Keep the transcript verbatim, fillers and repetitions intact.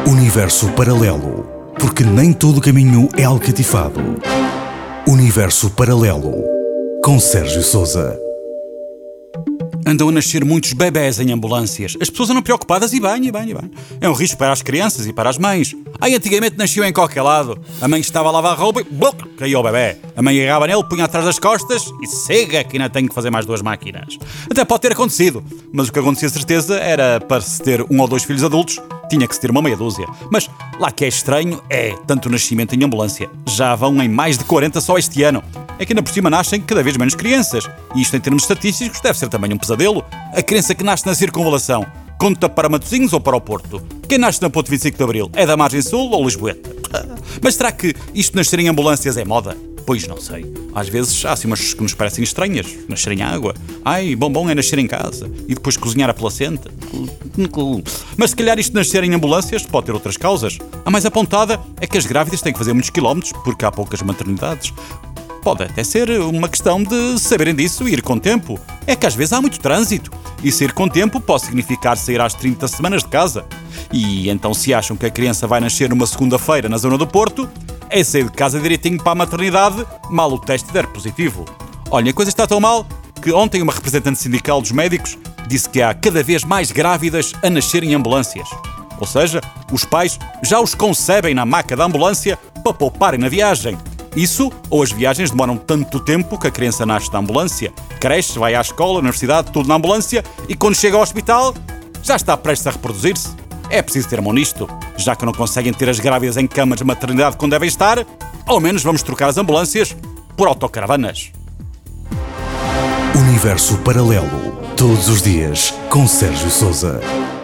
Universo paralelo, porque nem todo caminho é alcatifado. Universo paralelo, com Sérgio Sousa. Andam a nascer muitos bebés em ambulâncias. As pessoas andam preocupadas e bem, e bem, e bem. É um risco para as crianças e para as mães. Ai, antigamente nasciam em qualquer lado. A mãe estava a lavar a roupa e bluc, caiu o bebé. A mãe agarrava nele, punha atrás das costas e cega que ainda tenho que fazer mais duas máquinas. Até pode ter acontecido, mas o que acontecia certeza era para se ter um ou dois filhos adultos, tinha que se ter uma meia dúzia. Mas lá que é estranho é tanto o nascimento em ambulância. Já vão em mais de quarenta só este ano. É que ainda por cima nascem cada vez menos crianças. E isto em termos estatísticos deve ser também um pesadelo. A criança que nasce na circunvalação conta para Matosinhos ou para o Porto? Quem nasce na Ponte vinte e cinco de Abril é da Margem Sul ou Lisboeta? Mas será que isto nascer em ambulâncias é moda? Pois não sei. Às vezes há assim umas que nos parecem estranhas. Nascer em água. Ai, bom bom é nascer em casa. E depois cozinhar a placenta. Mas se calhar isto nascer em ambulâncias pode ter outras causas. A mais apontada é que as grávidas têm que fazer muitos quilómetros porque há poucas maternidades. Pode até ser uma questão de saberem disso e ir com tempo. É que às vezes há muito trânsito. E sair com tempo pode significar sair às trinta semanas de casa. E então se acham que a criança vai nascer numa segunda-feira na zona do Porto, é sair de casa direitinho para a maternidade, mal o teste der positivo. Olha, a coisa está tão mal que ontem uma representante sindical dos médicos disse que há cada vez mais grávidas a nascer em ambulâncias. Ou seja, os pais já os concebem na maca da ambulância para pouparem na viagem. Isso, ou as viagens demoram tanto tempo que a criança nasce na ambulância, cresce, vai à escola, universidade, tudo na ambulância, e quando chega ao hospital, já está prestes a reproduzir-se. É preciso ter mão nisto. Já que não conseguem ter as grávidas em camas de maternidade quando devem estar, ao menos vamos trocar as ambulâncias por autocaravanas. Universo paralelo, todos os dias, com Sérgio Sousa.